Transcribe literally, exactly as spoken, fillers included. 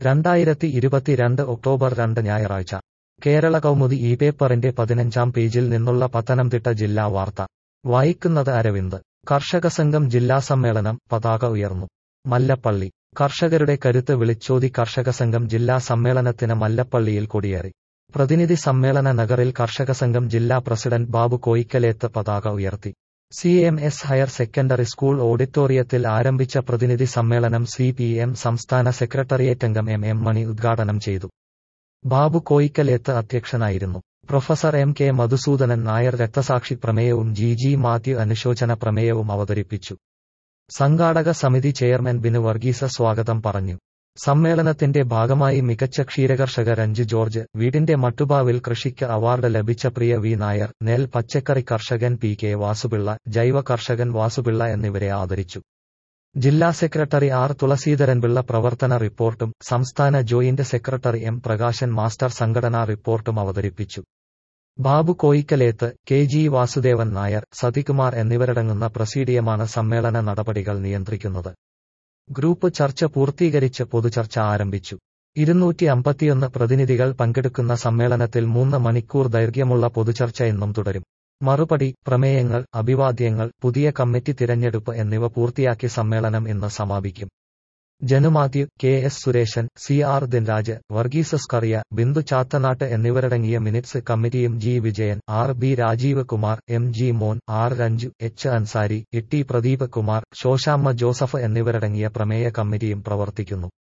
രണ്ടായിരത്തി ഇരുപത്തിരണ്ട് ഒക്ടോബർ രണ്ട് ഞായറാഴ്ച കേരള കൗമുദി ഈ പേപ്പറിന്റെ പതിനഞ്ചാം പേജിൽ നിന്നുള്ള പത്തനംതിട്ട ജില്ലാ വാർത്ത വായിക്കുന്നത് അരവിന്ദ്. കർഷക സംഘം ജില്ലാ സമ്മേളനം, പതാക ഉയർന്നു. മല്ലപ്പള്ളി. കർഷകരുടെ കരുത്ത് വിളിച്ചോതി കർഷക സംഘം ജില്ലാ സമ്മേളനത്തിന് മല്ലപ്പള്ളിയിൽ കൊടിയേറി. പ്രതിനിധി സമ്മേളന നഗറിൽ കർഷക സംഘം ജില്ലാ പ്രസിഡന്റ് ബാബു കോയിക്കലേത്ത് പതാക ഉയർത്തി. C M S higher secondary school ഓഡിറ്റോറിയത്തിൽ ആരംഭിച്ച പ്രതിനിധി സമ്മേളനം സി പി എം സംസ്ഥാന സെക്രട്ടേറിയറ്റംഗം എം എം മണി ഉദ്ഘാടനം ചെയ്തു. ബാബു കോയിക്കലേത്ത് അധ്യക്ഷനായിരുന്നു. Professor M K Madhusoodanan Nair രക്തസാക്ഷി പ്രമേയവും ജി ജി മാത്യു അനുശോചന പ്രമേയവും അവതരിപ്പിച്ചു. സംഘാടക സമിതി ചെയർമാൻ ബിനു വർഗീസ് സ്വാഗതം പറഞ്ഞു. സമ്മേളനത്തിന്റെ ഭാഗമായി മികച്ച ക്ഷീരകർഷക രഞ്ജു ജോർജ്, വീടിന്റെ മട്ടുപാവിൽ കൃഷിക്ക് അവാർഡ് ലഭിച്ച പ്രിയ വി നായർ, നെൽ പച്ചക്കറി കർഷകൻ പി കെ വാസുപിള്ള, ജൈവ കർഷകൻ വാസുപിള്ള എന്നിവരെ ആദരിച്ചു. ജില്ലാ സെക്രട്ടറി ആർ തുളസീധരൻപിള്ള പ്രവർത്തന റിപ്പോർട്ടും സംസ്ഥാന joint secretary M Prakashan master സംഘടനാ റിപ്പോർട്ടും അവതരിപ്പിച്ചു. ബാബു കോയിക്കലേത്ത്, കെ ജി വാസുദേവൻ നായർ, സതികുമാർ എന്നിവരടങ്ങുന്ന പ്രസീഡിയമാണ് സമ്മേളന നടപടികൾ നിയന്ത്രിക്കുന്നത്. ഗ്രൂപ്പ് ചർച്ച പൂർത്തീകരിച്ച് പൊതുചർച്ച ആരംഭിച്ചു. ഇരുന്നൂറ്റി അമ്പത്തിയൊന്ന് പ്രതിനിധികൾ പങ്കെടുക്കുന്ന സമ്മേളനത്തിൽ മൂന്ന് മണിക്കൂർ ദൈർഘ്യമുള്ള പൊതുചർച്ച ഇന്നും തുടരും. മറുപടി, പ്രമേയങ്ങൾ, അഭിവാദ്യങ്ങൾ, പുതിയ കമ്മിറ്റി തിരഞ്ഞെടുപ്പ് എന്നിവ പൂർത്തിയാക്കി സമ്മേളനം ഇന്ന് സമാപിക്കും. Janu Mathew, K S Sureshan, C R Dinraj, Varghese Scaria, Bindu Chathanattu എന്നിവരടങ്ങിയ മിനിറ്റ്സ് കമ്മിറ്റിയും G Vijayan, R B Rajeev Kumar, M G Mon, R Ranju, H Ansari, E T Pradeep Kumar, Sosamma Joseph എന്നിവരടങ്ങിയ പ്രമേയ കമ്മിറ്റിയും പ്രവർത്തിക്കുന്നു.